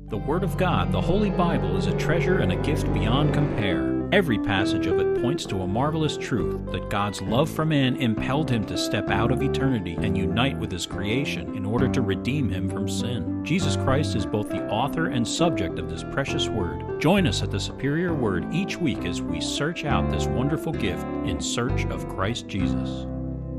The Word of God, the Holy Bible, is a treasure and a gift beyond compare. Every passage of it points to a marvelous truth that God's love for man impelled him to step out of eternity and unite with his creation in order to redeem him from sin. Jesus Christ is both the author and subject of this precious Word. Join us at the Superior Word each week as we search out this wonderful gift in search of Christ Jesus.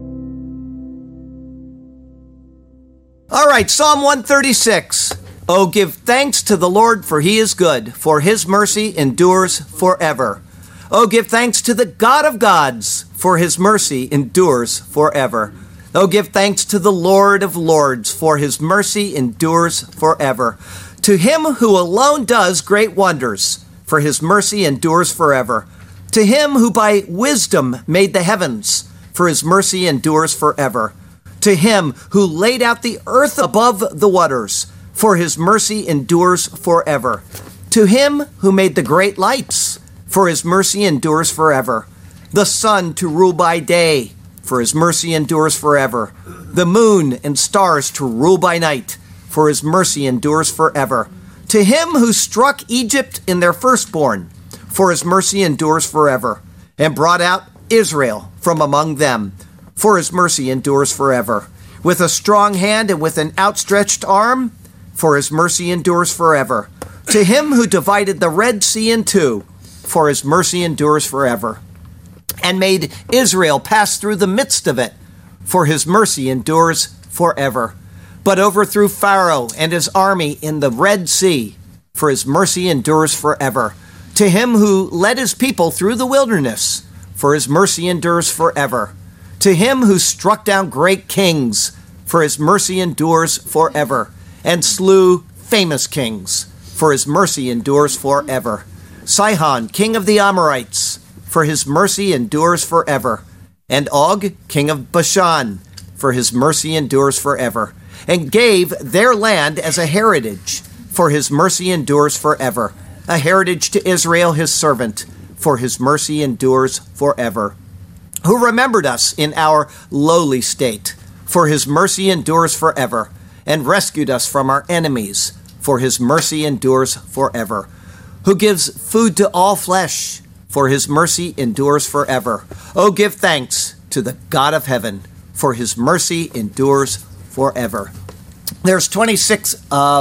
All right, Psalm 136. Oh, give thanks to the Lord, for he is good, for his mercy endures forever. Oh, give thanks to the God of gods, for his mercy endures forever. Oh, give thanks to the Lord of lords, for his mercy endures forever. To him who alone does great wonders, for his mercy endures forever. To him who by wisdom made the heavens, for his mercy endures forever. To him who laid out the earth above the waters, for his mercy endures forever. To him who made the great lights, for his mercy endures forever. The sun to rule by day, for his mercy endures forever. The moon and stars to rule by night, for his mercy endures forever. To him who struck Egypt in their firstborn, for his mercy endures forever, and brought out Israel from among them, for his mercy endures forever. With a strong hand and with an outstretched arm, for his mercy endures forever. To him who divided the Red Sea in two, for his mercy endures forever. And made Israel pass through the midst of it, for his mercy endures forever. But overthrew Pharaoh and his army in the Red Sea, for his mercy endures forever. To him who led his people through the wilderness, for his mercy endures forever. To him who struck down great kings, for his mercy endures forever, and slew famous kings, for his mercy endures forever. Sihon, king of the Amorites, for his mercy endures forever. And Og, king of Bashan, for his mercy endures forever. And gave their land as a heritage, for his mercy endures forever. A heritage to Israel his servant, for his mercy endures forever. Who remembered us in our lowly state, for his mercy endures forever, and rescued us from our enemies, for his mercy endures forever. Who gives food to all flesh, for his mercy endures forever. Oh, give thanks to the God of heaven, for his mercy endures forever. There's 26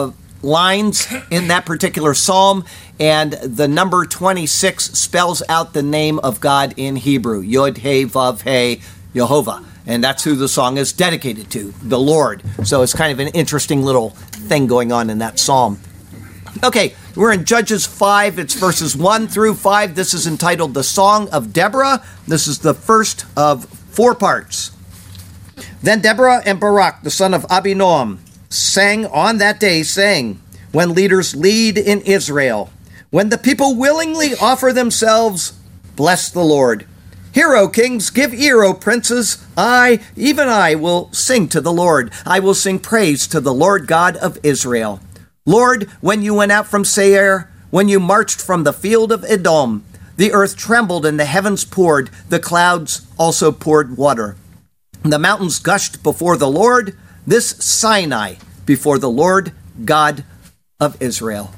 lines in that particular psalm, and the number 26 spells out the name of God in Hebrew, Yod He Vav He, Yehovah. And that's who the song is dedicated to, the Lord. So it's kind of an interesting little thing going on in that psalm. Okay, we're in Judges 5. It's verses 1 through 5. This is entitled The Song of Deborah. This is the first of 4 parts. Then Deborah and Barak, the son of Abinoam, sang on that day, saying, when leaders lead in Israel, when the people willingly offer themselves, bless the Lord. Hear, O kings, give ear, O princes. I, even I, will sing to the Lord. I will sing praise to the Lord God of Israel. Lord, when you went out from Seir, when you marched from the field of Edom, the earth trembled and the heavens poured, the clouds also poured water. The mountains gushed before the Lord, this Sinai before the Lord God of Israel.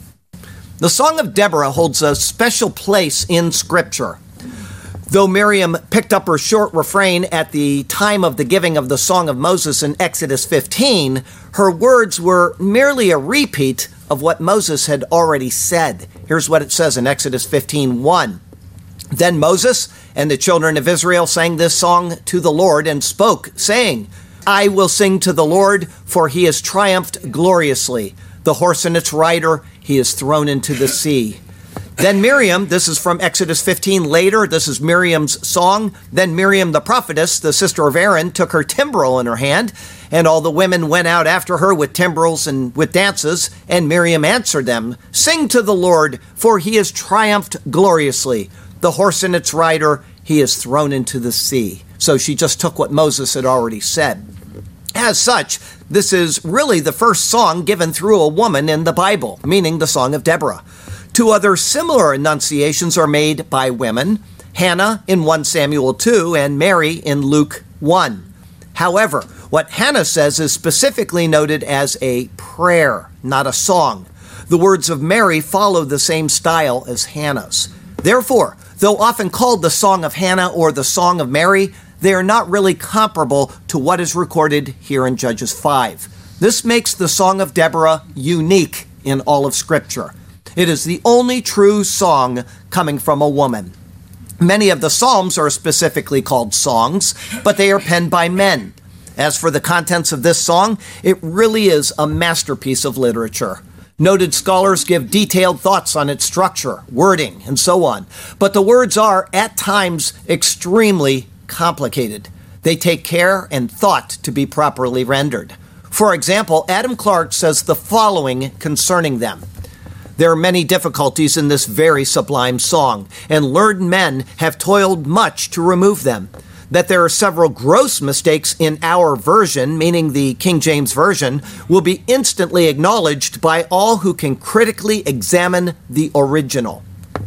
The Song of Deborah holds a special place in Scripture. Though Miriam picked up her short refrain at the time of the giving of the Song of Moses in Exodus 15, her words were merely a repeat of what Moses had already said. Here's what it says in Exodus 15:1. Then Moses and the children of Israel sang this song to the Lord and spoke, saying, I will sing to the Lord, for he has triumphed gloriously. The horse and its rider he has thrown into the sea. Then Miriam, this is from Exodus 15 later, this is Miriam's song. Then Miriam the prophetess, the sister of Aaron, took her timbrel in her hand, and all the women went out after her with timbrels and with dances. And Miriam answered them, sing to the Lord, for he has triumphed gloriously. The horse and its rider he has thrown into the sea. So she just took what Moses had already said. As such, this is really the first song given through a woman in the Bible, meaning the Song of Deborah. 2 other similar enunciations are made by women, Hannah in 1 Samuel 2 and Mary in Luke 1. However, what Hannah says is specifically noted as a prayer, not a song. The words of Mary follow the same style as Hannah's. Therefore, though often called the Song of Hannah or the Song of Mary, they are not really comparable to what is recorded here in Judges 5. This makes the Song of Deborah unique in all of Scripture. It is the only true song coming from a woman. Many of the Psalms are specifically called songs, but they are penned by men. As for the contents of this song, it really is a masterpiece of literature. Noted scholars give detailed thoughts on its structure, wording, and so on. But the words are, at times, extremely complicated. They take care and thought to be properly rendered. For example, Adam Clarke says the following concerning them. There are many difficulties in this very sublime song, and learned men have toiled much to remove them. That there are several gross mistakes in our version, meaning the King James Version, will be instantly acknowledged by all who can critically examine the original.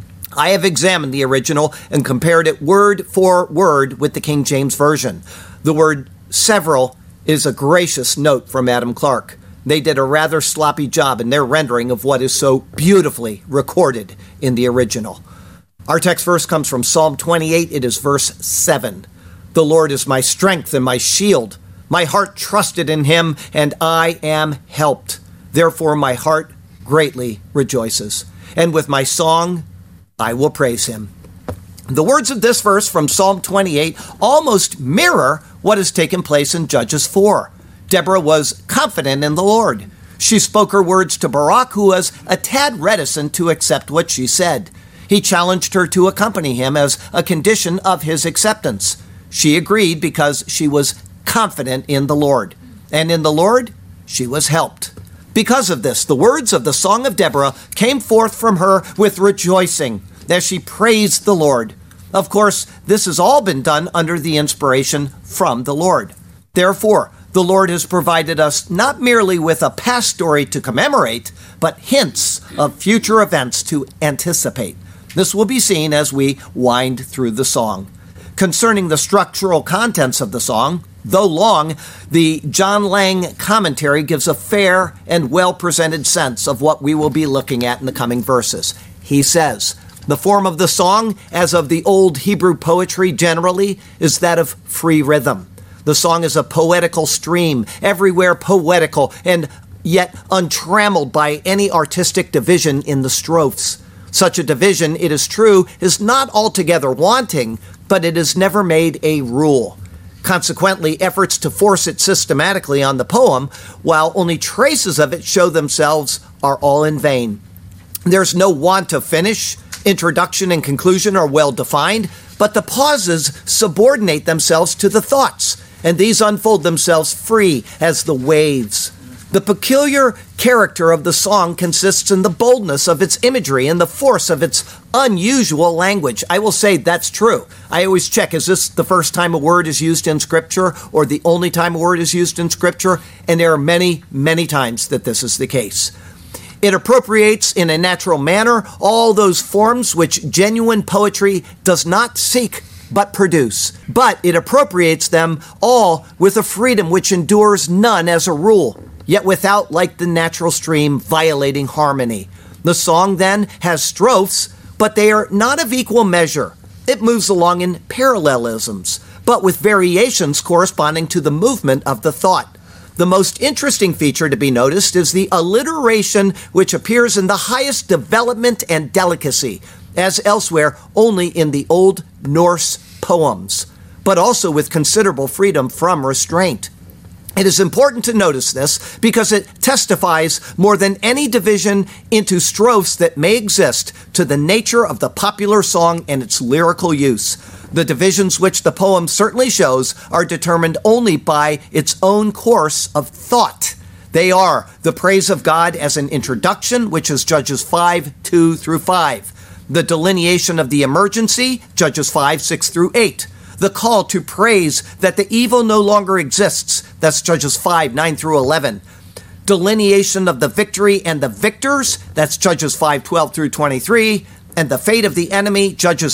I have examined the original and compared it word for word with the King James Version. The word several is a gracious note from Adam Clarke. They did a rather sloppy job in their rendering of what is so beautifully recorded in the original. Our text verse comes from Psalm 28. It is verse 7. The Lord is my strength and my shield. My heart trusted in him, and I am helped. Therefore my heart greatly rejoices. And with my song, I will praise him. The words of this verse from Psalm 28 almost mirror what has taken place in Judges 4. Deborah was confident in the Lord. She spoke her words to Barak, who was a tad reticent to accept what she said. He challenged her to accompany him as a condition of his acceptance. She agreed because she was confident in the Lord. And in the Lord, she was helped. Because of this, the words of the Song of Deborah came forth from her with rejoicing as she praised the Lord. Of course, this has all been done under the inspiration from the Lord. Therefore, the Lord has provided us not merely with a past story to commemorate, but hints of future events to anticipate. This will be seen as we wind through the song. Concerning the structural contents of the song, though long, the John Lang commentary gives a fair and well-presented sense of what we will be looking at in the coming verses. He says, the form of the song, as of the old Hebrew poetry generally, is that of free rhythm. The song is a poetical stream, everywhere poetical, and yet untrammeled by any artistic division in the strophes. Such a division, it is true, is not altogether wanting, but it is never made a rule. Consequently, efforts to force it systematically on the poem, while only traces of it show themselves, are all in vain. There's no want of finish. Introduction and conclusion are well defined, but the pauses subordinate themselves to the thoughts, and these unfold themselves free as the waves. The peculiar character of the song consists in the boldness of its imagery and the force of its unusual language. I will say that's true. I always check, is this the first time a word is used in Scripture or the only time a word is used in Scripture? And there are many, many times that this is the case. It appropriates in a natural manner all those forms which genuine poetry does not seek but produce. But it appropriates them all with a freedom which endures none as a rule, yet without, like the natural stream, violating harmony. The song then has strophes, but they are not of equal measure. It moves along in parallelisms, but with variations corresponding to the movement of the thought. The most interesting feature to be noticed is the alliteration which appears in the highest development and delicacy, as elsewhere only in the Old Norse poems, but also with considerable freedom from restraint. It is important to notice this because it testifies more than any division into strophes that may exist to the nature of the popular song and its lyrical use. The divisions which the poem certainly shows are determined only by its own course of thought. They are the praise of God as an introduction, which is Judges 5:2 through 5. The delineation of the emergency, Judges 5:6 through 8. The call to praise that the evil no longer exists, that's Judges 5:9 through 11. Delineation of the victory and the victors, that's Judges 5:12 through 23. And the fate of the enemy, Judges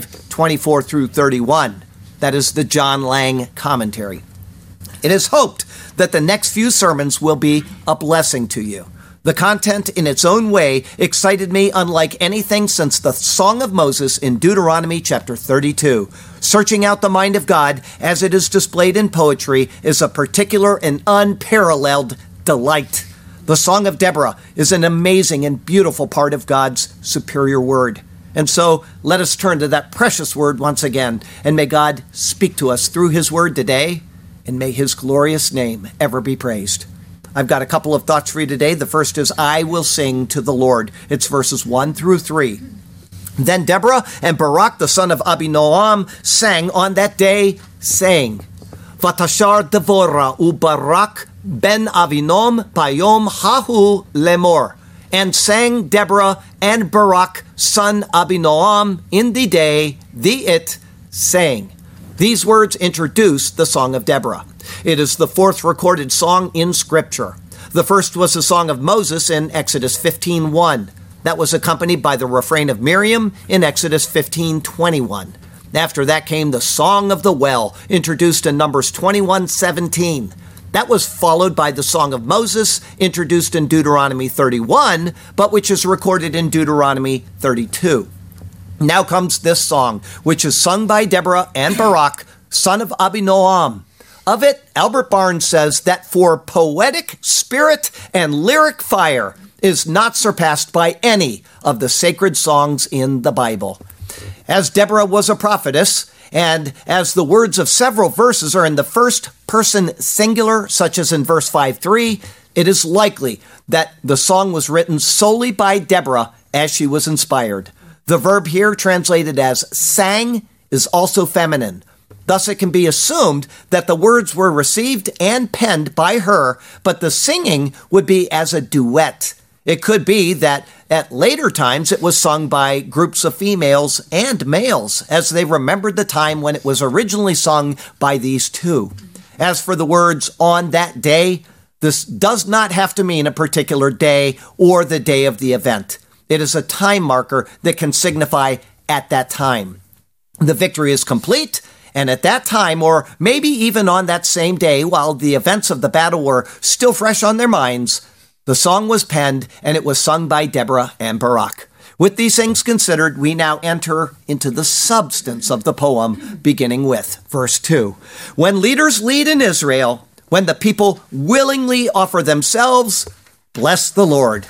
5:24 through 31. That is the John Lang commentary. It is hoped that the next few sermons will be a blessing to you. The content in its own way excited me unlike anything since the Song of Moses in Deuteronomy chapter 32. Searching out the mind of God as it is displayed in poetry is a particular and unparalleled delight. The Song of Deborah is an amazing and beautiful part of God's superior word. And so let us turn to that precious word once again, and may God speak to us through his word today, and may his glorious name ever be praised. I've got a couple of thoughts for you today. The first is, I will sing to the Lord. It's verses 1 through 3. Then Deborah and Barak, the son of Abinoam, sang on that day, saying, Vatashar Devorah uBarak ben Avinom payom hahu lemor. And sang Deborah and Barak, son Abinoam, in the day, saying. These words introduce the Song of Deborah. It is the fourth recorded song in Scripture. The first was the Song of Moses in Exodus 15:1. That was accompanied by the refrain of Miriam in Exodus 15:21. After that came the Song of the Well, introduced in Numbers 21:17. That was followed by the Song of Moses, introduced in Deuteronomy 31, but which is recorded in Deuteronomy 32. Now comes this song, which is sung by Deborah and Barak, son of Abinoam. Of it, Albert Barnes says that for poetic spirit and lyric fire is not surpassed by any of the sacred songs in the Bible. As Deborah was a prophetess, and as the words of several verses are in the first person singular, such as in verse 5:3, it is likely that the song was written solely by Deborah as she was inspired. The verb here, translated as sang, is also feminine. Thus, it can be assumed that the words were received and penned by her, but the singing would be as a duet. It could be that at later times it was sung by groups of females and males, as they remembered the time when it was originally sung by these two. As for the words on that day, this does not have to mean a particular day or the day of the event. It is a time marker that can signify at that time. The victory is complete, and at that time, or maybe even on that same day, while the events of the battle were still fresh on their minds, the song was penned and it was sung by Deborah and Barak. With these things considered, we now enter into the substance of the poem, beginning with verse 2. When leaders lead in Israel, when the people willingly offer themselves, bless the Lord.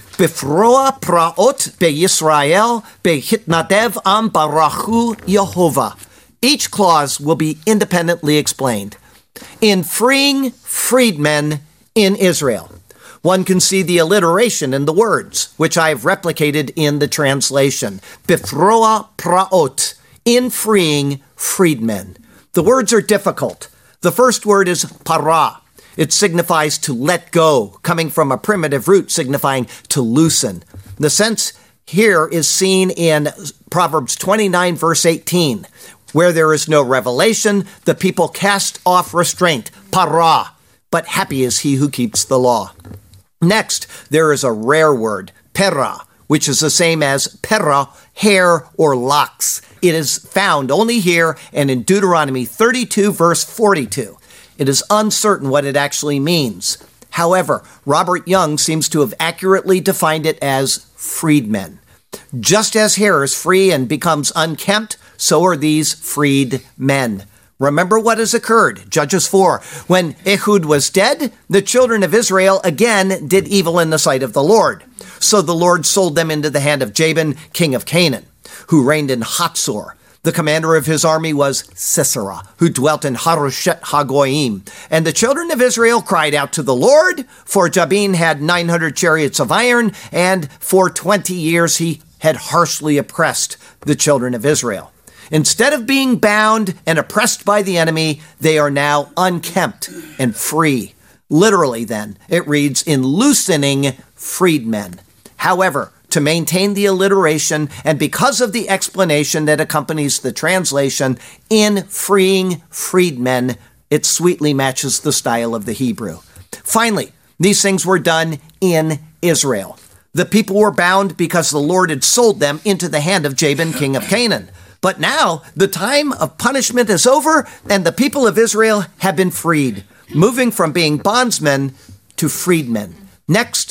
Bifroa praot beYisrael behitnadev am barachu Yehovah. Each clause will be independently explained. In freeing freedmen in Israel. One can see the alliteration in the words, which I have replicated in the translation. Bifroa praot, in freeing freedmen. The words are difficult. The first word is para. It signifies to let go, coming from a primitive root signifying to loosen. The sense here is seen in Proverbs 29, verse 18. Where there is no revelation, the people cast off restraint, para, but happy is he who keeps the law. Next, there is a rare word, pera, which is the same as pera, hair or locks. It is found only here and in Deuteronomy 32, verse 42. It is uncertain what it actually means. However, Robert Young seems to have accurately defined it as freedmen. Just as hair is free and becomes unkempt, so are these freed men. Remember what has occurred. Judges 4. When Ehud was dead, the children of Israel again did evil in the sight of the Lord. So the Lord sold them into the hand of Jabin, king of Canaan, who reigned in Hatzor. The commander of his army was Sisera, who dwelt in Haroshet Hagoyim. And the children of Israel cried out to the Lord, for Jabin had 900 chariots of iron, and for 20 years he had harshly oppressed the children of Israel. Instead of being bound and oppressed by the enemy, they are now unkempt and free. Literally, then, it reads, in loosening freedmen. However, to maintain the alliteration, and because of the explanation that accompanies the translation, in freeing freedmen, it sweetly matches the style of the Hebrew. Finally, these things were done in Israel. The people were bound because the Lord had sold them into the hand of Jabin, king of Canaan. But now the time of punishment is over, and the people of Israel have been freed, moving from being bondsmen to freedmen. Next,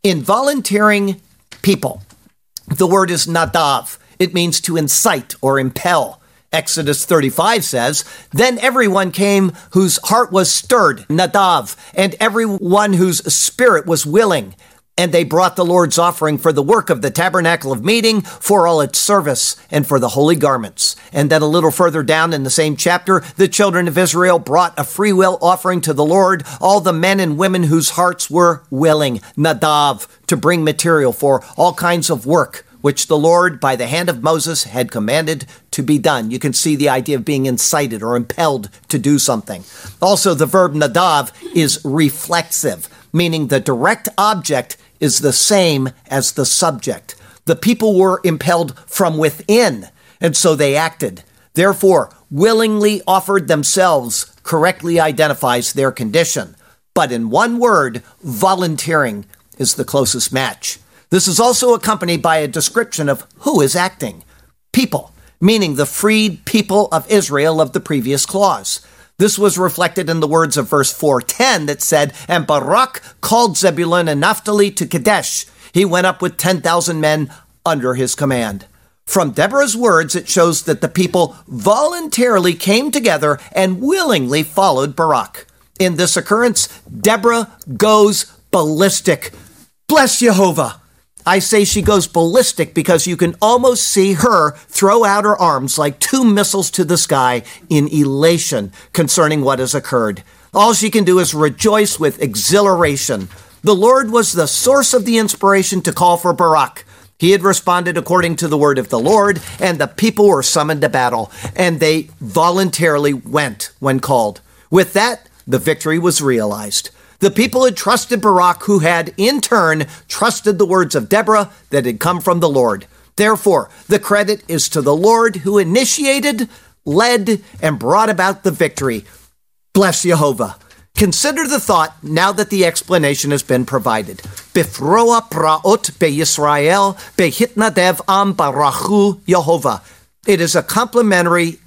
In volunteering people, the word is nadav. It means to incite or impel. Exodus 35 says, "Then everyone came whose heart was stirred, nadav, and everyone whose spirit was willing. And they brought the Lord's offering for the work of the tabernacle of meeting, for all its service, and for the holy garments." And then a little further down in the same chapter, the children of Israel brought a freewill offering to the Lord, all the men and women whose hearts were willing, nadav, to bring material for all kinds of work, which the Lord, by the hand of Moses, had commanded to be done. You can see the idea of being incited or impelled to do something. Also, the verb nadav is reflexive, meaning the direct object is the same as the subject. The people were impelled from within, and so they acted. Therefore, willingly offered themselves correctly identifies their condition. But in one word, volunteering is the closest match. This is also accompanied by a description of who is acting. People, meaning the freed people of Israel of the previous clause. This was reflected in the words of verse 4:10 that said, "And Barak called Zebulun and Naphtali to Kadesh. He went up with 10,000 men under his command." From Deborah's words, it shows that the people voluntarily came together and willingly followed Barak. In this occurrence, Deborah goes ballistic. Bless Jehovah! I say she goes ballistic because you can almost see her throw out her arms like two missiles to the sky in elation concerning what has occurred. All she can do is rejoice with exhilaration. The Lord was the source of the inspiration to call for Barak. He had responded according to the word of the Lord, and the people were summoned to battle, and they voluntarily went when called. With that, the victory was realized. The people had trusted Barak, who had, in turn, trusted the words of Deborah that had come from the Lord. Therefore, the credit is to the Lord who initiated, led, and brought about the victory. Bless Jehovah. Consider the thought now that the explanation has been provided. Bifroa praot beYisrael behitnadev am barachu Jehovah. It is a complementary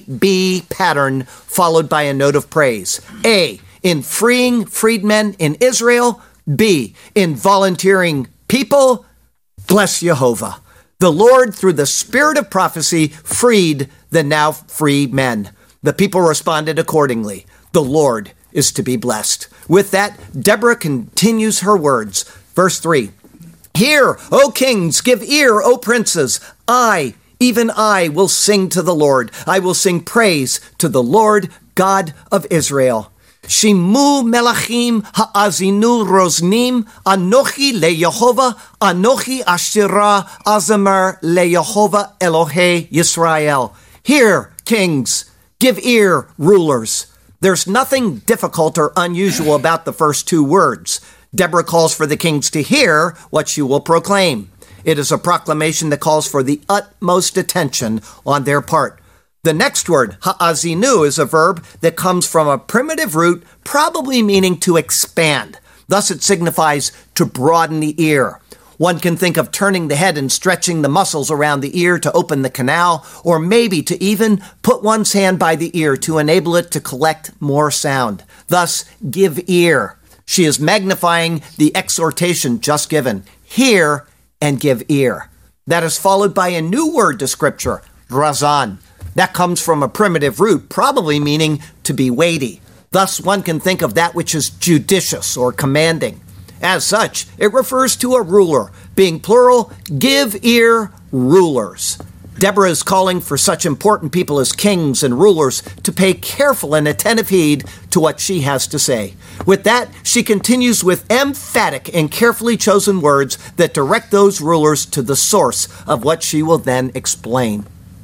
A-B pattern followed by a note of praise. A, in freeing freedmen in Israel. B, in volunteering people. Bless Jehovah. The Lord, through the spirit of prophecy, freed the now free men. The people responded accordingly. The Lord is to be blessed. With that, Deborah continues her words. Verse 3, "Hear, O kings, give ear, O princes. I, even I, will sing to the Lord. I will sing praise to the Lord God of Israel. Shimu melachim ha'azinu roznim, anochi leYehovah, anochi ashira azamer leYehovah Elohei Yisrael." Hear, kings, give ear, rulers. There's nothing difficult or unusual about the first two words. Deborah calls for the kings to hear what she will proclaim. It is a proclamation that calls for the utmost attention on their part. The next word, ha'azinu, is a verb that comes from a primitive root, probably meaning to expand. Thus it signifies to broaden the ear. One can think of turning the head and stretching the muscles around the ear to open the canal, or maybe to even put one's hand by the ear to enable it to collect more sound. Thus, give ear. She is magnifying the exhortation just given. Hear and give ear. That is followed by a new word to Scripture, razan. That comes from a primitive root, probably meaning to be weighty. Thus, one can think of that which is judicious or commanding. As such, it refers to a ruler, being plural, give ear, rulers. Deborah is calling for such important people as kings and rulers to pay careful and attentive heed to what she has to say. With that, she continues with emphatic and carefully chosen words that direct those rulers to the source of what she will then explain.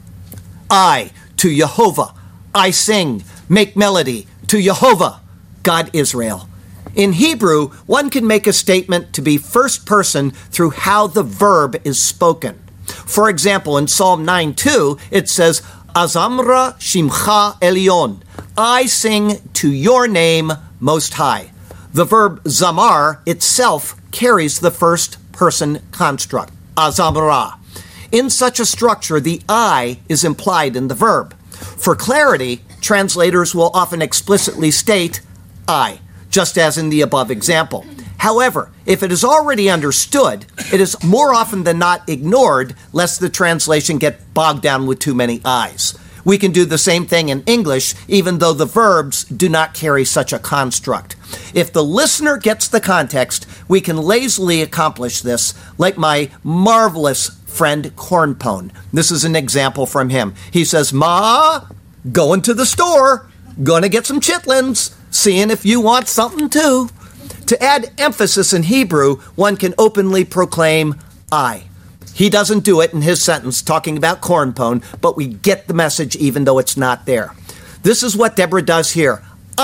I, to Jehovah, I sing, make melody, to Jehovah, God Israel. In Hebrew, one can make a statement to be first person through how the verb is spoken. For example, in Psalm 9:2, it says, Azamra Shimcha Elyon, I sing to your name, Most High. The verb zamar itself carries the first person construct, Azamra. In such a structure, the I is implied in the verb. For clarity, translators will often explicitly state I, just as in the above example. However, if it is already understood, it is more often than not ignored, lest the translation get bogged down with too many I's. We can do the same thing in English, even though the verbs do not carry such a construct. If the listener gets the context, we can lazily accomplish this, like my marvelous friend Cornpone. This is an example from him. He says, "Ma, going to the store, gonna get some chitlins, seeing if you want something too." To add emphasis in Hebrew, one can openly proclaim, "I." He doesn't do it in his sentence talking about Cornpone, but we get the message even though it's not there. This is what Deborah does here.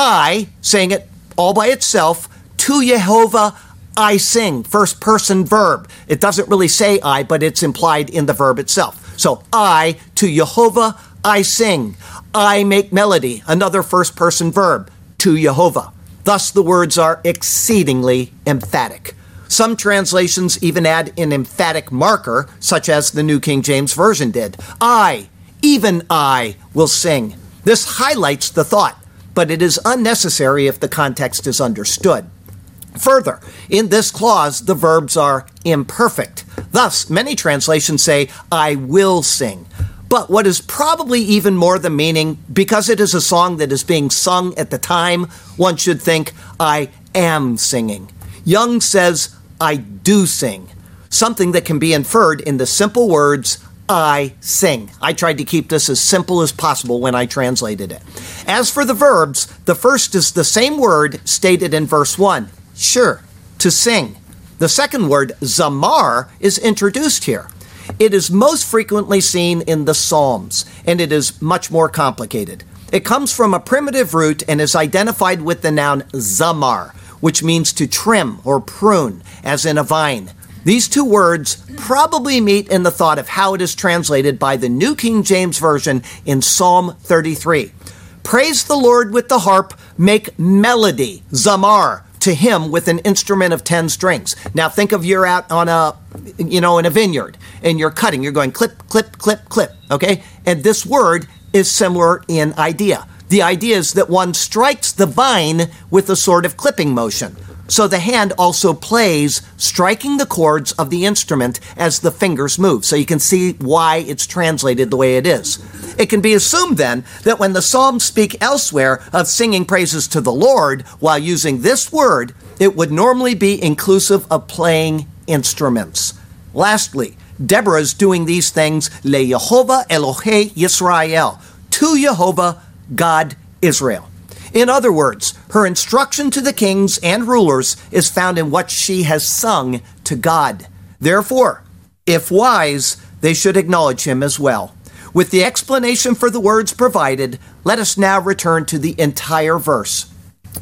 I, saying it all by itself, to Jehovah I sing, first person verb. It doesn't really say I, but it's implied in the verb itself. So I, to Jehovah I sing. I make melody, another first person verb, to Jehovah. Thus the words are exceedingly emphatic. Some translations even add an emphatic marker, such as the New King James Version did. I, even I, will sing. This highlights the thought, but it is unnecessary if the context is understood. Further, in this clause, the verbs are imperfect. Thus, many translations say, I will sing. But what is probably even more the meaning, because it is a song that is being sung at the time, one should think, I am singing. Young says, I do sing, something that can be inferred in the simple words, I sing. I tried to keep this as simple as possible when I translated it. As for the verbs, the first is the same word stated in verse 1, sure, to sing. The second word, zamar, is introduced here. It is most frequently seen in the Psalms, and it is much more complicated. It comes from a primitive root and is identified with the noun zamar, which means to trim or prune, as in a vine. These two words probably meet in the thought of how it is translated by the New King James Version in Psalm 33. Praise the Lord with the harp, make melody, zamar, to him with an instrument of 10 strings. Now think of you're out on in a vineyard and you're cutting. You're going clip, clip, clip, clip, okay? And this word is similar in idea. The idea is that one strikes the vine with a sort of clipping motion. So the hand also plays, striking the chords of the instrument as the fingers move. So you can see why it's translated the way it is. It can be assumed then that when the Psalms speak elsewhere of singing praises to the Lord while using this word, it would normally be inclusive of playing instruments. Lastly, Deborah is doing these things le Yehovah Elohei Yisrael, to Jehovah, God Israel. In other words, her instruction to the kings and rulers is found in what she has sung to God. Therefore, if wise, they should acknowledge him as well. With the explanation for the words provided, let us now return to the entire verse.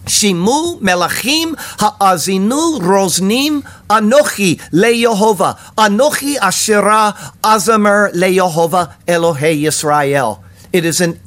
Shimu melachim ha'azinu roznim anochi leYehovah, anochi ashera azamer leYehovah Elohei Yisrael. It is an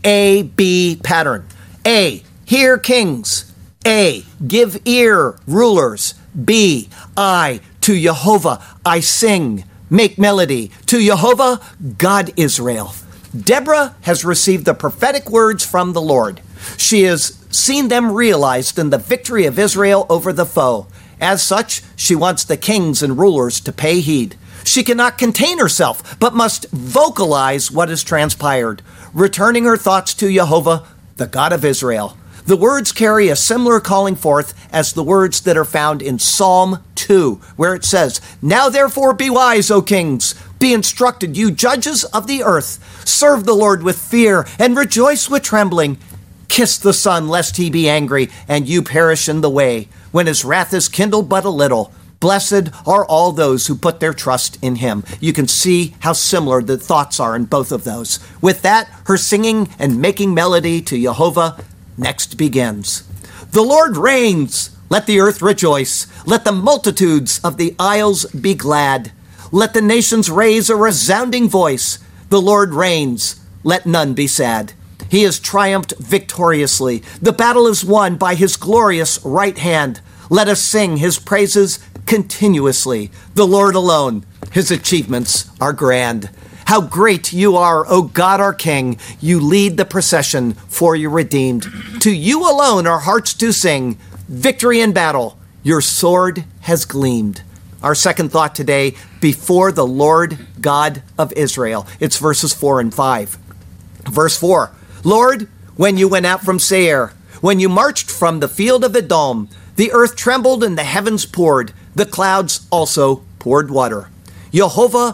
AAB pattern. A, hear kings. A, give ear rulers. B, I, to Jehovah, I sing, make melody. To Jehovah, God Israel. Deborah has received the prophetic words from the Lord. She has seen them realized in the victory of Israel over the foe. As such, she wants the kings and rulers to pay heed. She cannot contain herself, but must vocalize what has transpired, returning her thoughts to Jehovah, the God of Israel. The words carry a similar calling forth as the words that are found in Psalm 2, where it says, Now therefore be wise, O kings, be instructed, you judges of the earth. Serve the Lord with fear and rejoice with trembling. Kiss the Son, lest he be angry, and you perish in the way, when his wrath is kindled but a little. Blessed are all those who put their trust in him. You can see how similar the thoughts are in both of those. With that, her singing and making melody to Jehovah next begins. The Lord reigns. Let the earth rejoice. Let the multitudes of the isles be glad. Let the nations raise a resounding voice. The Lord reigns. Let none be sad. He has triumphed victoriously. The battle is won by his glorious right hand. Let us sing his praises continuously. The Lord alone, his achievements are grand. How great you are, O God our King. You lead the procession for your redeemed. To you alone our hearts do sing. Victory in battle your sword has gleamed. Our second thought today, before the Lord God of Israel. It's verses 4 and 5. Verse 4, Lord, when you went out from Seir, when you marched from the field of Edom, the earth trembled and the heavens poured. The clouds also poured water. Yehovah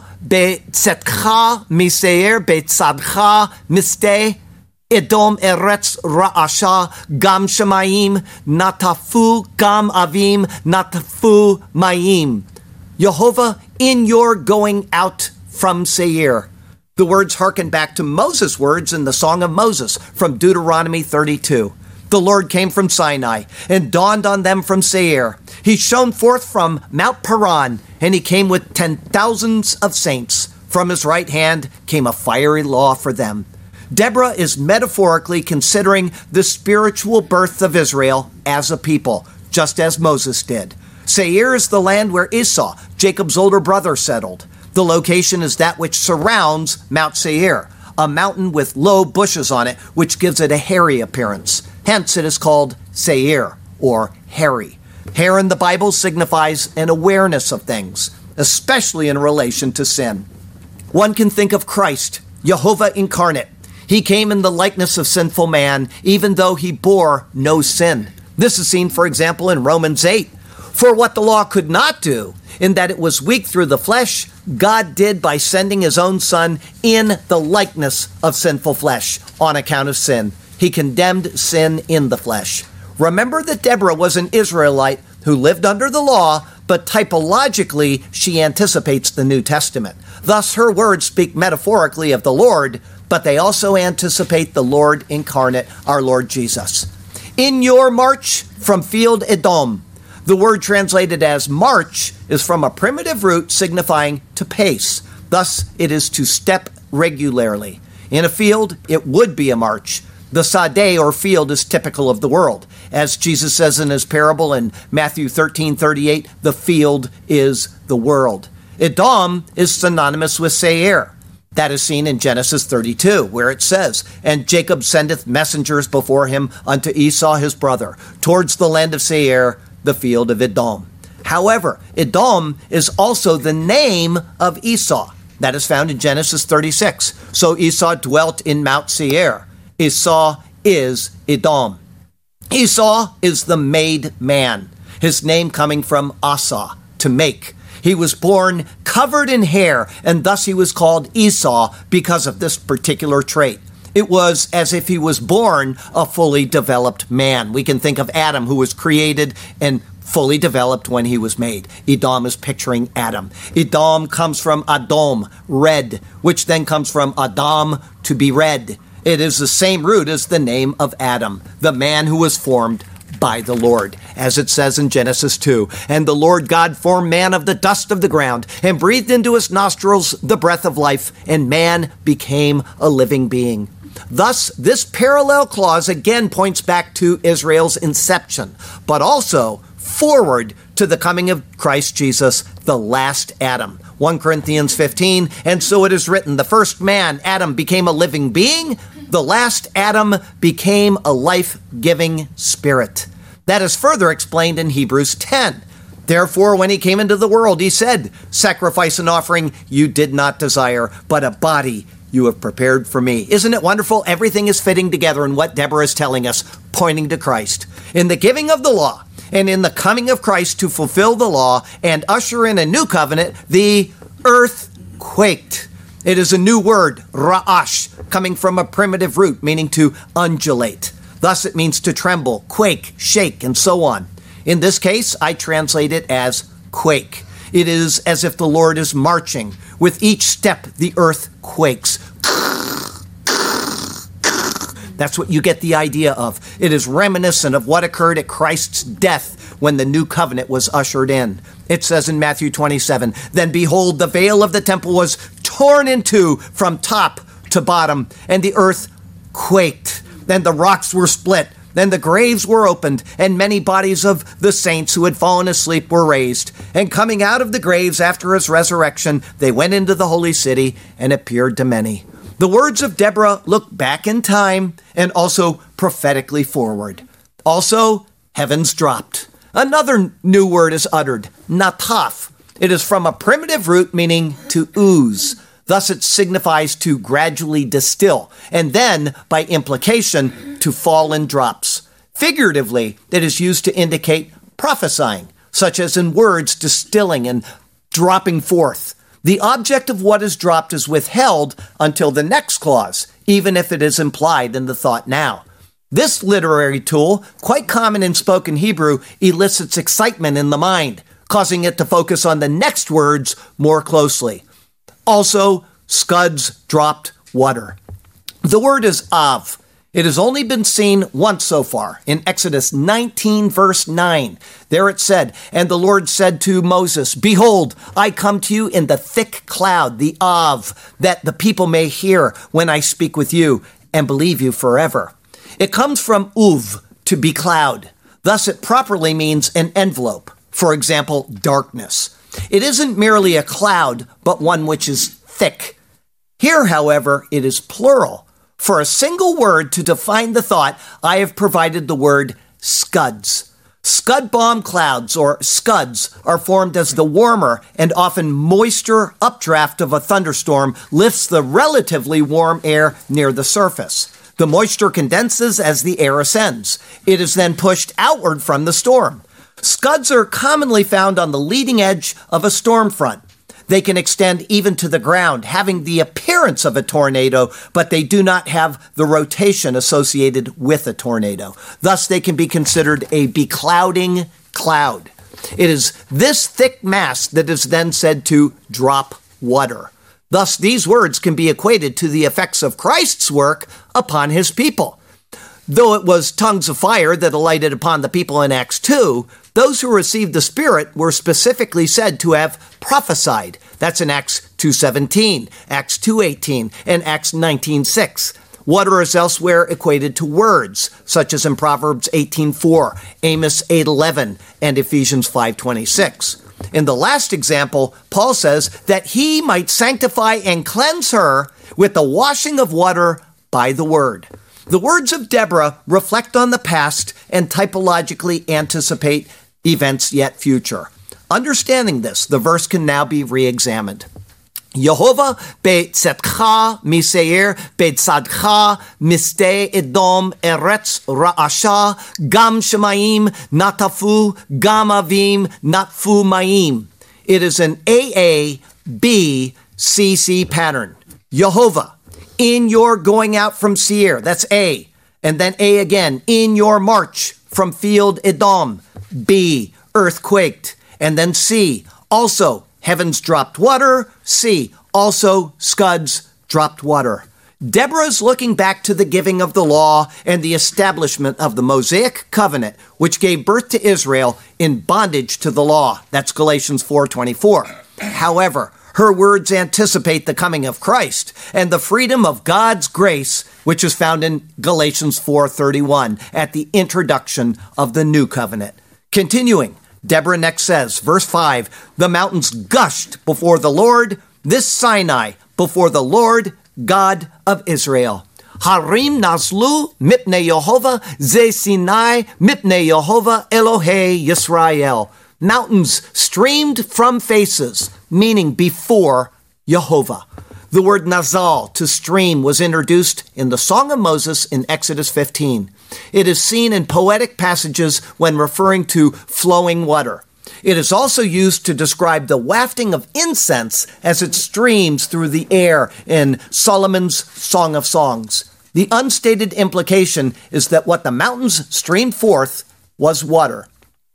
be'tzetcha miseir be'tzadcha misteh Edom eretz ra'asha gam shemayim natafu gam avim natafu mayim. Yehovah, in your going out from Seir. The words hearken back to Moses' words in the Song of Moses from Deuteronomy 32. The Lord came from Sinai and dawned on them from Seir. He shone forth from Mount Paran, and he came with 10,000s of saints. From his right hand came a fiery law for them. Deborah is metaphorically considering the spiritual birth of Israel as a people, just as Moses did. Seir is the land where Esau, Jacob's older brother, settled. The location is that which surrounds Mount Seir, a mountain with low bushes on it, which gives it a hairy appearance. Hence it is called Seir, or hairy. Hair in the Bible signifies an awareness of things, especially in relation to sin. One can think of Christ, Yehovah incarnate. He came in the likeness of sinful man, even though he bore no sin. This is seen, for example, in Romans 8. For what the law could not do, in that it was weak through the flesh, God did by sending his own Son in the likeness of sinful flesh on account of sin. He condemned sin in the flesh. Remember that Deborah was an Israelite who lived under the law, but typologically she anticipates the New Testament. Thus her words speak metaphorically of the Lord, but they also anticipate the Lord incarnate, our Lord Jesus. In your march from field Edom, the word translated as march is from a primitive root signifying to pace. Thus, it is to step regularly. In a field, it would be a march. The sadeh, or field, is typical of the world. As Jesus says in his parable in Matthew 13:38, the field is the world. Edom is synonymous with Seir. That is seen in Genesis 32, where it says, And Jacob sendeth messengers before him unto Esau his brother, towards the land of Seir, the field of Edom. However, Edom is also the name of Esau. That is found in Genesis 36. So Esau dwelt in Mount Seir. Esau is Edom. Esau is the made man, his name coming from Asa, to make. He was born covered in hair, and thus he was called Esau because of this particular trait. It was as if he was born a fully developed man. We can think of Adam, who was created and fully developed when he was made. Edom is picturing Adam. Edom comes from Adom, red, which then comes from Adam, to be red. It is the same root as the name of Adam, the man who was formed by the Lord, as it says in Genesis 2. And the Lord God formed man of the dust of the ground and breathed into his nostrils the breath of life, and man became a living being. Thus, this parallel clause again points back to Israel's inception, but also forward to the coming of Christ Jesus, the last Adam. 1 Corinthians 15, and so it is written, the first man, Adam, became a living being. The last Adam became a life-giving spirit. That is further explained in Hebrews 10. Therefore, when he came into the world, he said, sacrifice and offering you did not desire, but a body you have prepared for me. Isn't it wonderful? Everything is fitting together in what Deborah is telling us, pointing to Christ. In the giving of the law, and in the coming of Christ to fulfill the law and usher in a new covenant, the earth quaked. It is a new word, ra'ash, coming from a primitive root, meaning to undulate. Thus it means to tremble, quake, shake, and so on. In this case, I translate it as quake. It is as if the Lord is marching. With each step, the earth quakes. That's what you get the idea of. It is reminiscent of what occurred at Christ's death when the new covenant was ushered in. It says in Matthew 27, Then behold, the veil of the temple was torn in two from top to bottom, and the earth quaked. Then the rocks were split. Then the graves were opened, and many bodies of the saints who had fallen asleep were raised. And coming out of the graves after his resurrection, they went into the holy city and appeared to many. The words of Deborah look back in time and also prophetically forward. Also, heavens dropped. Another new word is uttered, nataf. It is from a primitive root meaning to ooze. Thus it signifies to gradually distill, and then, by implication, to fall in drops. Figuratively, it is used to indicate prophesying, such as in words distilling and dropping forth. The object of what is dropped is withheld until the next clause, even if it is implied in the thought now. This literary tool, quite common in spoken Hebrew, elicits excitement in the mind, causing it to focus on the next words more closely. Also, scuds dropped water. The word is av. It has only been seen once so far, in Exodus 19, verse 9. There it said, "And the Lord said to Moses, Behold, I come to you in the thick cloud, the av, that the people may hear when I speak with you and believe you forever." It comes from uv, to be cloud. Thus, it properly means an envelope. For example, darkness. It isn't merely a cloud, but one which is thick. Here, however, it is plural. For a single word to define the thought, I have provided the word scuds. Scud bomb clouds, or scuds, are formed as the warmer and often moisture updraft of a thunderstorm lifts the relatively warm air near the surface. The moisture condenses as the air ascends. It is then pushed outward from the storm. Scuds are commonly found on the leading edge of a storm front. They can extend even to the ground, having the appearance of a tornado, but they do not have the rotation associated with a tornado. Thus, they can be considered a beclouding cloud. It is this thick mass that is then said to drop water. Thus, these words can be equated to the effects of Christ's work upon his people. Though it was tongues of fire that alighted upon the people in Acts 2, those who received the Spirit were specifically said to have prophesied. That's in Acts 2:17, Acts 2:18, and Acts 19:6. Water is elsewhere equated to words, such as in Proverbs 18:4, Amos 8:11, and Ephesians 5:26. In the last example, Paul says that he might sanctify and cleanse her with the washing of water by the word. The words of Deborah reflect on the past and typologically anticipate events yet future. Understanding this, the verse can now be re-examined. Yehovah be'tzetcha miseir be'tzadcha miste edom eretz ra'asha gam shemayim natafu gam avim natfu mayim. It is an AABCC pattern. Yehovah, in your going out from Seir, that's A. And then A again, in your march from field Edom. B, earth quaked. And then C, also heavens dropped water. C, also scuds dropped water. Deborah is looking back to the giving of the law and the establishment of the Mosaic covenant, which gave birth to Israel in bondage to the law. That's Galatians 4:24. However, her words anticipate the coming of Christ and the freedom of God's grace, which is found in Galatians 4:31 at the introduction of the new covenant. Continuing, Deborah next says, verse 5, the mountains gushed before the Lord, this Sinai before the Lord God of Israel. Harim nazlu mipnei Yehovah ze Sinai mipnei Yehovah Elohei Yisrael. Mountains streamed from faces, meaning before Yehovah. The word nazal, to stream, was introduced in the Song of Moses in Exodus 15. It is seen in poetic passages when referring to flowing water. It is also used to describe the wafting of incense as it streams through the air in Solomon's Song of Songs. The unstated implication is that what the mountains streamed forth was water.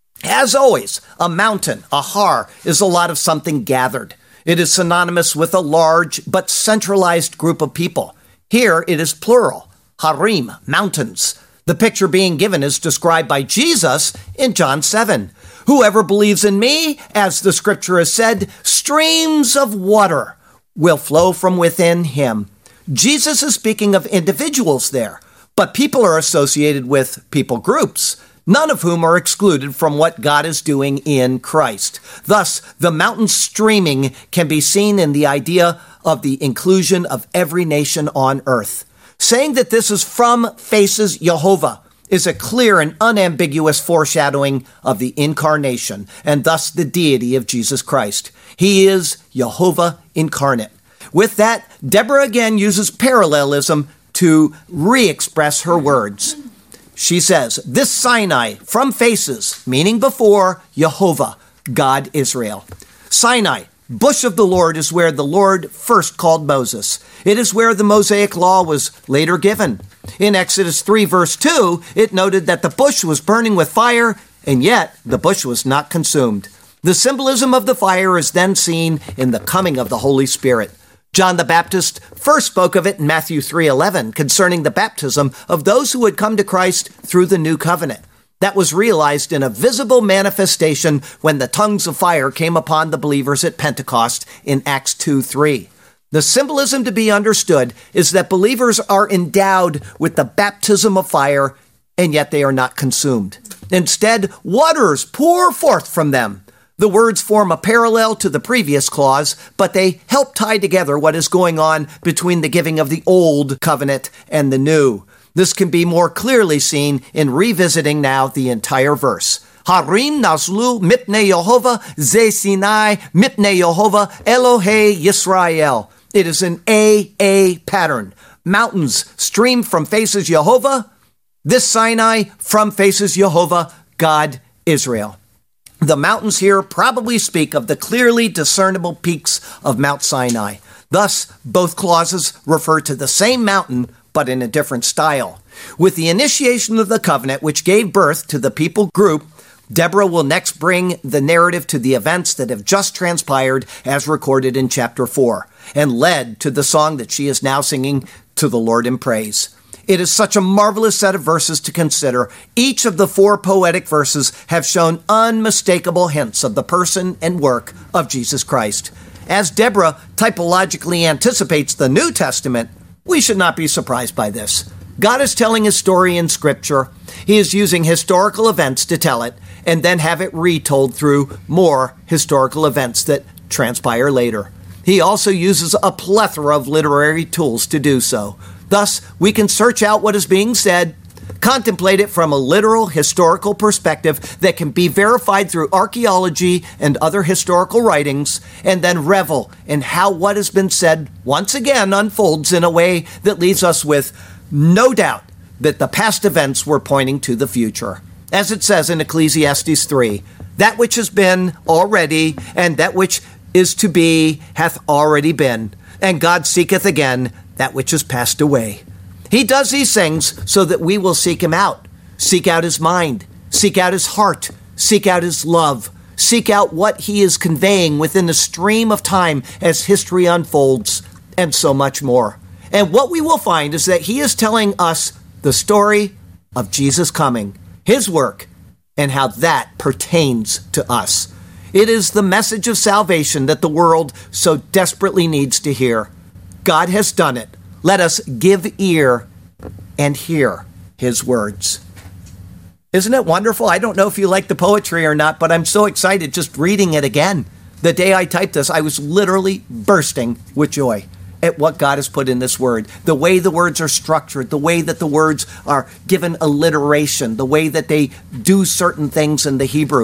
As always, a mountain, a har, is a lot of something gathered. It is synonymous with a large but centralized group of people. Here it is plural, harim, mountains. The picture being given is described by Jesus in John 7. Whoever believes in me, as the scripture has said, streams of water will flow from within him. Jesus is speaking of individuals there, but people are associated with people groups, none of whom are excluded from what God is doing in Christ. Thus, the mountain streaming can be seen in the idea of the inclusion of every nation on earth. Saying that this is from faces Yehovah is a clear and unambiguous foreshadowing of the incarnation and thus the deity of Jesus Christ. He is Jehovah incarnate. With that, Deborah again uses parallelism to re-express her words. She says, this Sinai from faces, meaning before, Jehovah, God Israel. Sinai, bush of the Lord, is where the Lord first called Moses. It is where the Mosaic law was later given. In Exodus 3 verse 2, it noted that the bush was burning with fire, and yet the bush was not consumed. The symbolism of the fire is then seen in the coming of the Holy Spirit. John the Baptist first spoke of it in Matthew 3:11 concerning the baptism of those who would come to Christ through the new covenant. That was realized in a visible manifestation when the tongues of fire came upon the believers at Pentecost in Acts 2:3. The symbolism to be understood is that believers are endowed with the baptism of fire, and yet they are not consumed. Instead, waters pour forth from them. The words form a parallel to the previous clause, but they help tie together what is going on between the giving of the old covenant and the new. This can be more clearly seen in revisiting now the entire verse. Harim nazlu mipnei Yehovah ze Sinai mipnei Yehovah Elohei Yisrael. It is an A pattern. Mountains stream from faces Jehovah. This Sinai from faces Jehovah, God Israel. The mountains here probably speak of the clearly discernible peaks of Mount Sinai. Thus, both clauses refer to the same mountain, but in a different style. With the initiation of the covenant, which gave birth to the people group, Deborah will next bring the narrative to the events that have just transpired as recorded in chapter 4, and led to the song that she is now singing to the Lord in praise. It is such a marvelous set of verses to consider. Each of the 4 poetic verses have shown unmistakable hints of the person and work of Jesus Christ. As Deborah typologically anticipates the New Testament, we should not be surprised by this. God is telling his story in Scripture. He is using historical events to tell it, and then have it retold through more historical events that transpire later. He also uses a plethora of literary tools to do so. Thus, we can search out what is being said, contemplate it from a literal historical perspective that can be verified through archaeology and other historical writings, and then revel in how what has been said once again unfolds in a way that leaves us with no doubt that the past events were pointing to the future. As it says in Ecclesiastes 3, that which has been already and that which is to be hath already been, and God seeketh again that which is passed away. He does these things so that we will seek him out, seek out his mind, seek out his heart, seek out his love, seek out what he is conveying within the stream of time as history unfolds, and so much more. And what we will find is that he is telling us the story of Jesus coming, his work, and how that pertains to us. It is the message of salvation that the world so desperately needs to hear. God has done it. Let us give ear and hear his words. Isn't it wonderful? I don't know if you like the poetry or not, but I'm so excited just reading it again. The day I typed this, I was literally bursting with joy at what God has put in this word. The way the words are structured, the way that the words are given alliteration, the way that they do certain things in the Hebrew.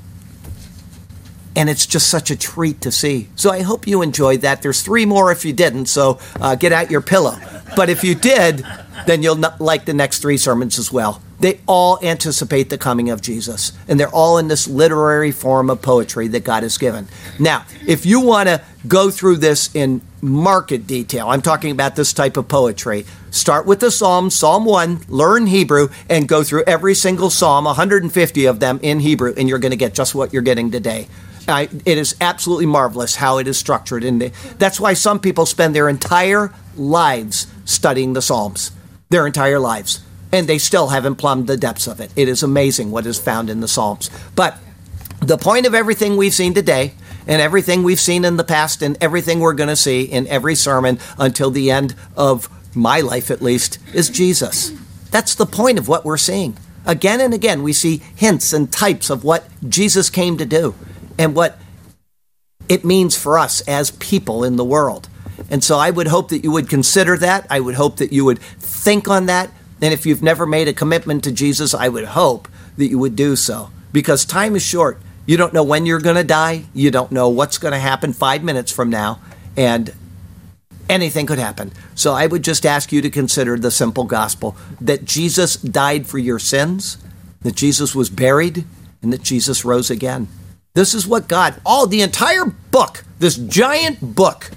And it's just such a treat to see. So I hope you enjoyed that. There's 3 more if you didn't, so get out your pillow. But if you did, then you'll like the next 3 sermons as well. They all anticipate the coming of Jesus, and they're all in this literary form of poetry that God has given. Now, if you want to go through this in marked detail, I'm talking about this type of poetry, start with the Psalms, Psalm 1, learn Hebrew, and go through every single Psalm, 150 of them in Hebrew, and you're going to get just what you're getting today. It is absolutely marvelous how it is structured. And that's why some people spend their entire lives studying the Psalms, their entire lives, and they still haven't plumbed the depths of it. It is amazing what is found in the Psalms. But the point of everything we've seen today, and everything we've seen in the past, and everything we're going to see in every sermon until the end of my life at least, is Jesus. That's the point of what we're seeing. Again and again, we see hints and types of what Jesus came to do and what it means for us as people in the world. And so I would hope that you would consider that. I would hope that you would think on that. And if you've never made a commitment to Jesus, I would hope that you would do so, because time is short. You don't know when you're going to die. You don't know what's going to happen 5 minutes from now, and anything could happen. So I would just ask you to consider the simple gospel that Jesus died for your sins, that Jesus was buried, and that Jesus rose again. This is what God, the entire book, this giant book,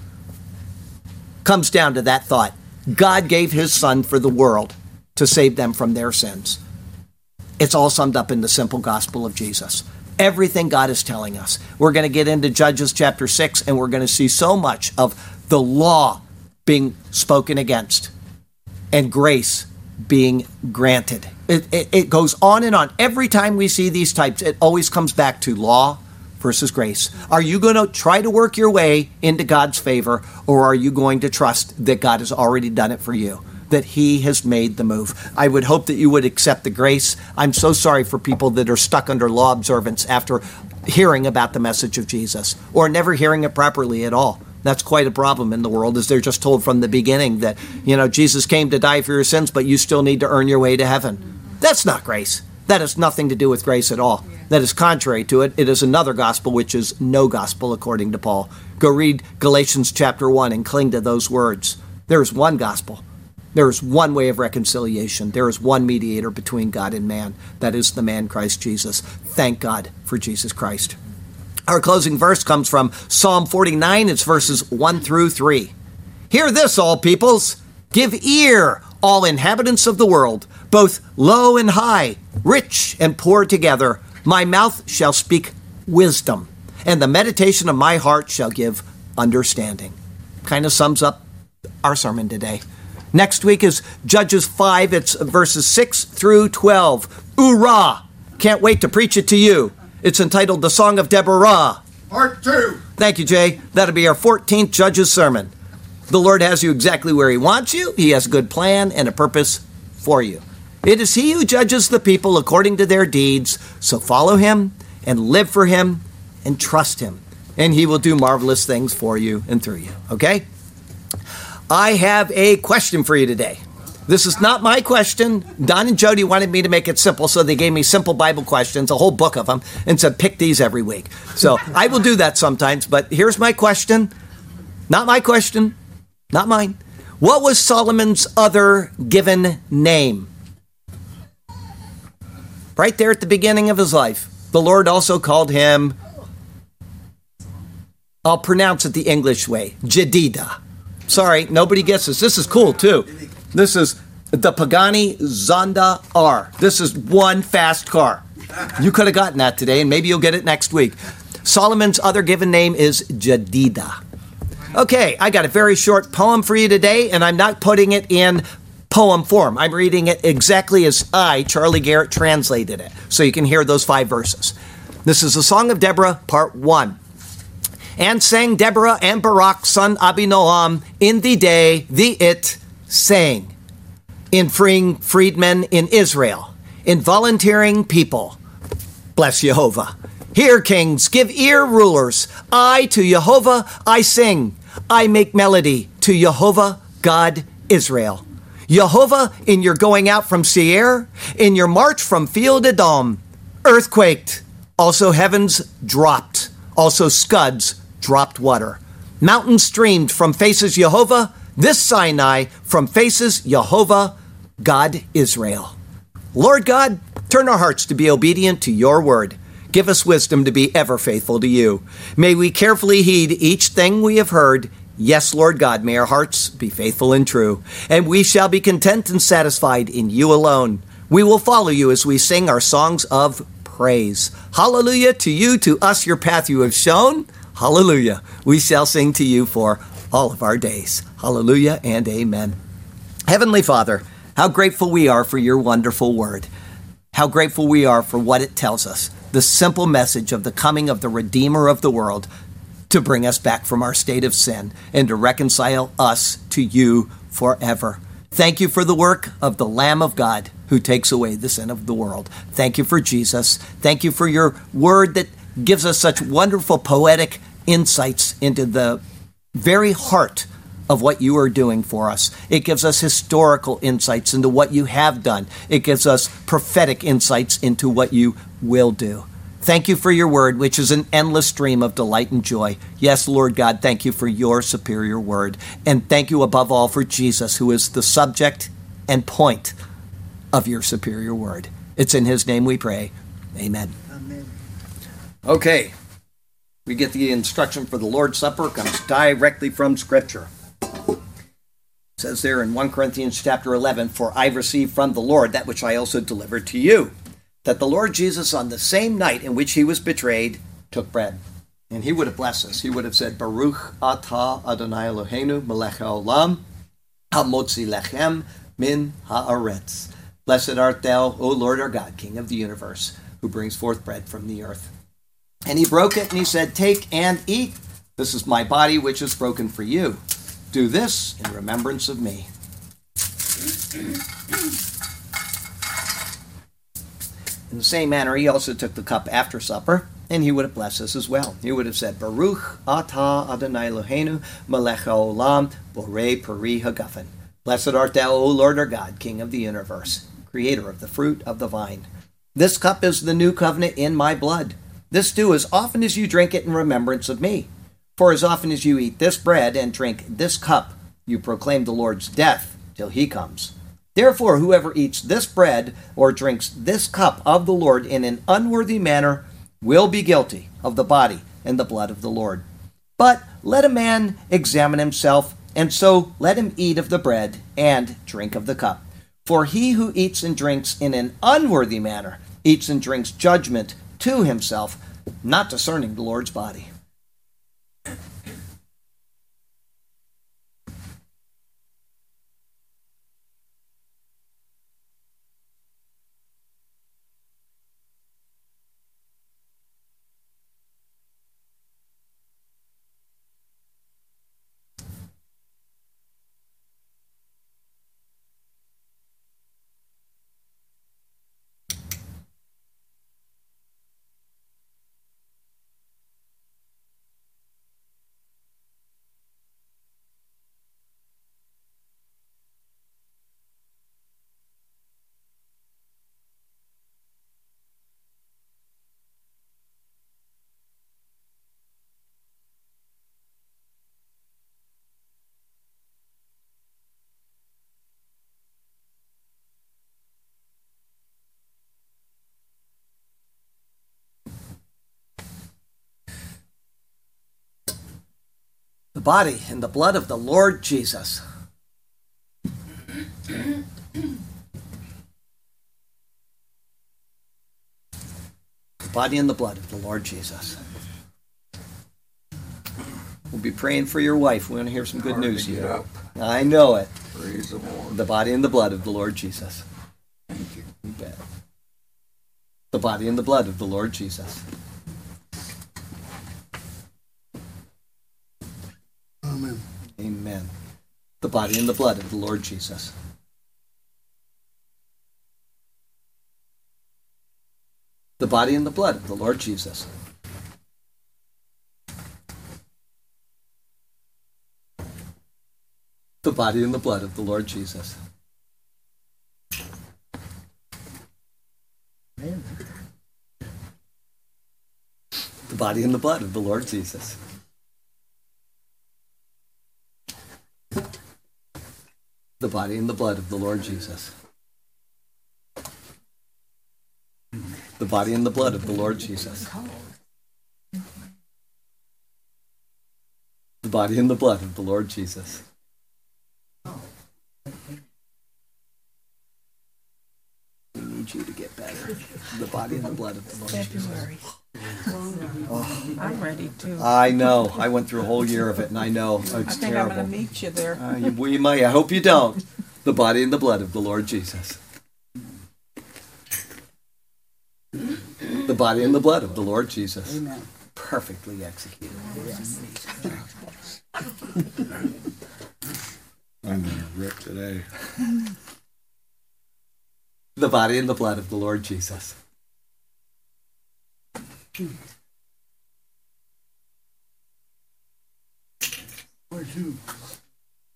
comes down to that thought. God gave his son for the world to save them from their sins. It's all summed up in the simple gospel of Jesus. Everything God is telling us. We're going to get into Judges chapter 6, and we're going to see so much of the law being spoken against and grace being granted. It goes on and on. Every time we see these types, it always comes back to law versus grace. Are you going to try to work your way into God's favor, or are you going to trust that God has already done it for you, that he has made the move? I would hope that you would accept the grace. I'm so sorry for people that are stuck under law observance after hearing about the message of Jesus, or never hearing it properly at all. That's quite a problem in the world, is they're just told from the beginning that, Jesus came to die for your sins, but you still need to earn your way to heaven. That's not grace. That has nothing to do with grace at all. That is contrary to it. It is another gospel, which is no gospel, according to Paul. Go read Galatians chapter 1 and cling to those words. There is one gospel. There is one way of reconciliation. There is one mediator between God and man. That is the man Christ Jesus. Thank God for Jesus Christ. Our closing verse comes from Psalm 49. It's verses 1 through 3. Hear this, all peoples. Give ear, all inhabitants of the world, both low and high, rich and poor together. My mouth shall speak wisdom, and the meditation of my heart shall give understanding. Kind of sums up our sermon today. Next week is Judges 5. It's verses 6 through 12. Hoorah! Can't wait to preach it to you. It's entitled The Song of Deborah. Part 2. Thank you, Jay. That'll be our 14th Judges sermon. The Lord has you exactly where he wants you. He has a good plan and a purpose for you. It is he who judges the people according to their deeds. So follow him and live for him and trust him. And he will do marvelous things for you and through you. Okay? I have a question for you today. This is not my question. Don and Jody wanted me to make it simple, so they gave me simple Bible questions, a whole book of them, and said, pick these every week. So I will do that sometimes, but here's my question. Not my question. Not mine. What was Solomon's other given name? Right there at the beginning of his life. The Lord also called him, I'll pronounce it the English way, Jedida. Sorry, nobody gets this. This is cool, too. This is the Pagani Zonda R. This is one fast car. You could have gotten that today, and maybe you'll get it next week. Solomon's other given name is Jedida. Okay, I got a very short poem for you today, and I'm not putting it in poem form. I'm reading it exactly as I, Charlie Garrett, translated it, so you can hear those 5 verses. This is the Song of Deborah, part 1. And sang Deborah and Barak, son Abinoam, in the day, saying, in freeing freedmen in Israel, in volunteering people, bless Jehovah. Hear, kings, give ear, rulers. I, to Jehovah, I sing. I make melody to Jehovah, God, Israel. Jehovah, in your going out from Seir, in your march from field Edom, earth quaked, also heavens dropped, also scuds dropped water. Mountains streamed from faces Jehovah, this Sinai from faces Jehovah, God, Israel. Lord God, turn our hearts to be obedient to your word. Give us wisdom to be ever faithful to you. May we carefully heed each thing we have heard. Yes, Lord God, may our hearts be faithful and true. And we shall be content and satisfied in you alone. We will follow you as we sing our songs of praise. Hallelujah to you, to us your path you have shown. Hallelujah. We shall sing to you for all of our days. Hallelujah and amen. Heavenly Father, how grateful we are for your wonderful word. How grateful we are for what it tells us. The simple message of the coming of the Redeemer of the world to bring us back from our state of sin and to reconcile us to you forever. Thank you for the work of the Lamb of God who takes away the sin of the world. Thank you for Jesus. Thank you for your word that gives us such wonderful poetic insights into the very heart of what you are doing for us. It gives us historical insights into what you have done. It gives us prophetic insights into what you will do. Thank you for your word, which is an endless stream of delight and joy. Yes, Lord God, thank you for your superior word. And thank you above all for Jesus, who is the subject and point of your superior word. It's in his name we pray. Amen. Amen. Okay. We get the instruction for the Lord's Supper. It comes directly from Scripture. It says there in 1 Corinthians chapter 11, "For I received from the Lord that which I also delivered to you, that the Lord Jesus on the same night in which he was betrayed took bread." And he would have blessed us. He would have said, "Baruch atah Adonai Eloheinu melech haolam hamotzi lechem min haaretz. Blessed art thou, O Lord our God, King of the universe, who brings forth bread from the earth." And he broke it and he said, "Take and eat. This is my body which is broken for you. Do this in remembrance of me." In the same manner, he also took the cup after supper, and he would have blessed us as well. He would have said, "Baruch atah Adonai Eloheinu melech haolam borei peri hagafen. Blessed art thou, O Lord our God, King of the universe, creator of the fruit of the vine. This cup is the new covenant in my blood. This do as often as you drink it in remembrance of me. For as often as you eat this bread and drink this cup, you proclaim the Lord's death till he comes. Therefore, whoever eats this bread or drinks this cup of the Lord in an unworthy manner will be guilty of the body and the blood of the Lord. But let a man examine himself, and so let him eat of the bread and drink of the cup. For he who eats and drinks in an unworthy manner eats and drinks judgment to himself, not discerning the Lord's body." The body and the blood of the Lord Jesus. The body and the blood of the Lord Jesus. We'll be praying for your wife. We want to hear some good news here. I know it. Praise the Lord. The body and the blood of the Lord Jesus. Thank you. You bet. The body and the blood of the Lord Jesus. Amen. Amen. The body and the blood of the Lord Jesus. The body and the blood of the Lord Jesus. The body and the blood of the Lord Jesus. Amen. The body and the blood of the Lord Jesus. The body and the blood of the Lord Jesus. The body and the blood of the Lord Jesus. The body and the blood of the Lord Jesus. We need you to get better. The body and the blood of the Lord February. I'm ready too. I know. I went through a whole year of it, and I know it's I think terrible. I'm going to meet you there. We might. I hope you don't. The body and the blood of the Lord Jesus. The body and the blood of the Lord Jesus. Amen. Perfectly executed. I'm gonna rip today. The body and the blood of the Lord Jesus. Where's you?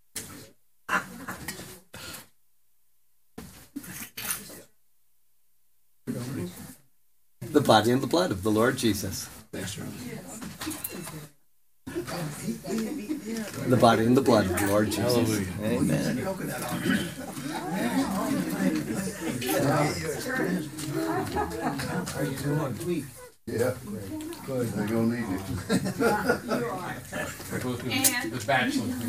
the body and the blood of the Lord Jesus. The body and the blood of the Lord Jesus. Hallelujah. Amen. Yeah. Good. They're gonna need it. The bachelor thing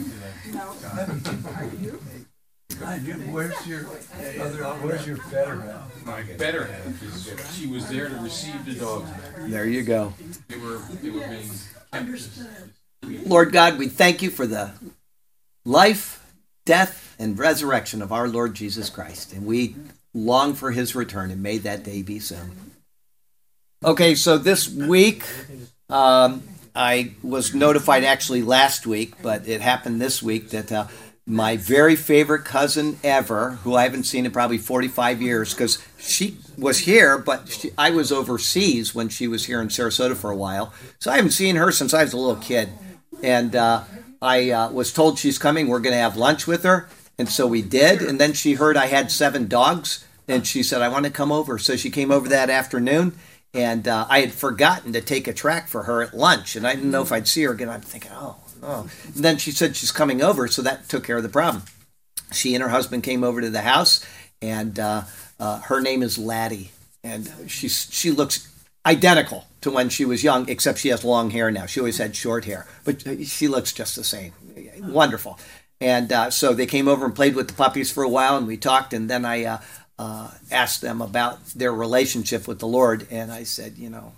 today. Where's your better half? My better half is she was there to receive the dogs. There you go. They were being tempted. Lord God, we thank you for the life, death, and resurrection of our Lord Jesus Christ. And we long for his return, and may that day be soon. Okay, so this week, I was notified actually last week, but it happened this week that my very favorite cousin ever, who I haven't seen in probably 45 years, because she was here, but I was overseas when she was here in Sarasota for a while. So I haven't seen her since I was a little kid. And I was told she's coming. We're going to have lunch with her. And so we did. And then she heard I had 7 dogs. And she said, I want to come over. So she came over that afternoon. And I had forgotten to take a track for her at lunch. And I didn't know if I'd see her again. I'm thinking, oh. And then she said she's coming over. So that took care of the problem. She and her husband came over to the house. And her name is Laddie. And she looks identical to when she was young, except she has long hair now. She always had short hair, but she looks just the same. Wonderful. And so they came over and played with the puppies for a while, and we talked, and then I asked them about their relationship with the Lord, and I said,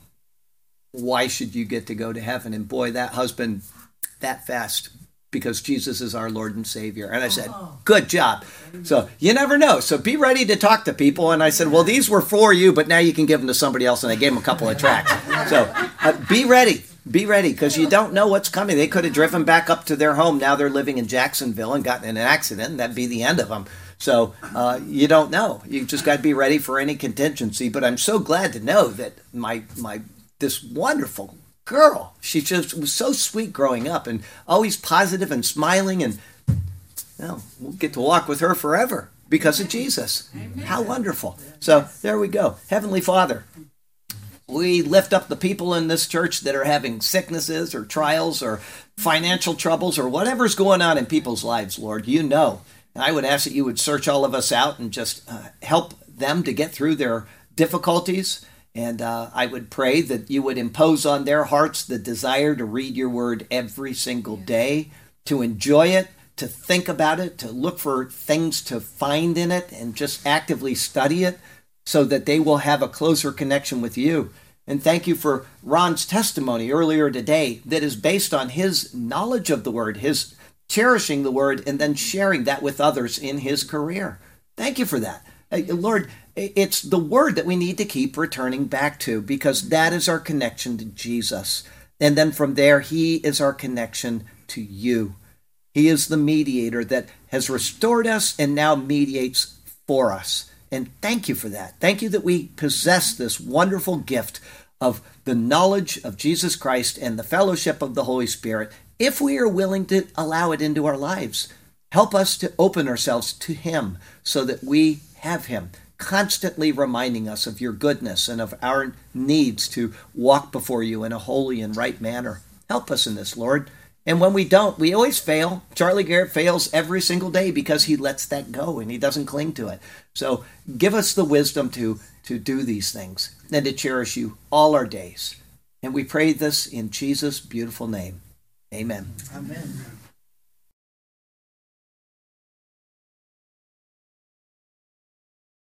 why should you get to go to heaven? And boy, that husband, that fast, because Jesus is our Lord and Savior. And I said, good job. So you never know. So be ready to talk to people. And I said, well, these were for you, but now you can give them to somebody else. And I gave them a couple of tracts. So be ready. Be ready, because you don't know what's coming. They could have driven back up to their home. Now they're living in Jacksonville and gotten in an accident. And that'd be the end of them. So you don't know. You just got to be ready for any contingency. But I'm so glad to know that this wonderful girl, she just was so sweet growing up and always positive and smiling, and we'll get to walk with her forever because of Jesus. Amen. How wonderful. So there we go. Heavenly Father, we lift up the people in this church that are having sicknesses or trials or financial troubles or whatever's going on in people's lives, Lord. You know. And I would ask that you would search all of us out and just help them to get through their difficulties. And I would pray that you would impose on their hearts the desire to read your word every single day, to enjoy it, to think about it, to look for things to find in it, and just actively study it so that they will have a closer connection with you. And thank you for Ron's testimony earlier today that is based on his knowledge of the word, his cherishing the word, and then sharing that with others in his career. Thank you for that. Lord, it's the word that we need to keep returning back to, because that is our connection to Jesus. And then from there, he is our connection to you. He is the mediator that has restored us and now mediates for us. And thank you for that. Thank you that we possess this wonderful gift of the knowledge of Jesus Christ and the fellowship of the Holy Spirit, if we are willing to allow it into our lives. Help us to open ourselves to him so that we have him constantly reminding us of your goodness and of our needs to walk before you in a holy and right manner. Help us in this, Lord. And when we don't, we always fail. Charlie Garrett fails every single day because he lets that go and he doesn't cling to it. So give us the wisdom to do these things and to cherish you all our days. And we pray this in Jesus' beautiful name. Amen. Amen.